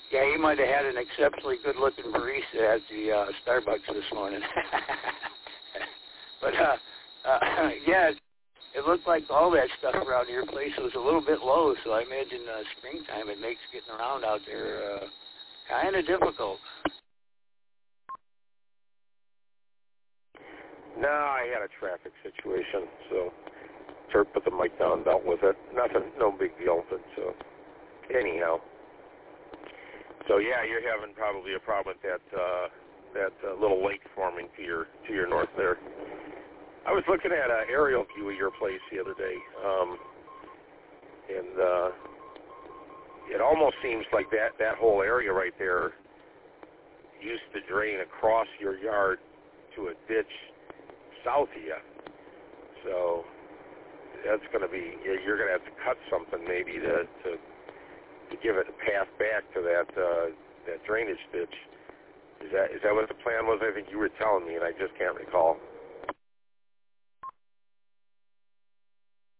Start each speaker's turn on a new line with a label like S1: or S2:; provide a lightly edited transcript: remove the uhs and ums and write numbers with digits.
S1: Yeah, he might have had an exceptionally good-looking barista at the Starbucks this morning. But, yeah, it looked like all that stuff around your place was a little bit low, so I imagine springtime it makes getting around out there kind of difficult.
S2: No, I had a traffic situation, so Turk put the mic down, dealt with it. Nothing, no big deal, but anyhow. So yeah, you're having probably a problem with that little lake forming to your north there. I was looking at an aerial view of your place the other day, and it almost seems like that whole area right there used to drain across your yard to a ditch south of you. So that's going to be, you're going to have to cut something maybe to give it a path back to that drainage ditch. Is that what the plan was? I think you were telling me, and I just can't recall.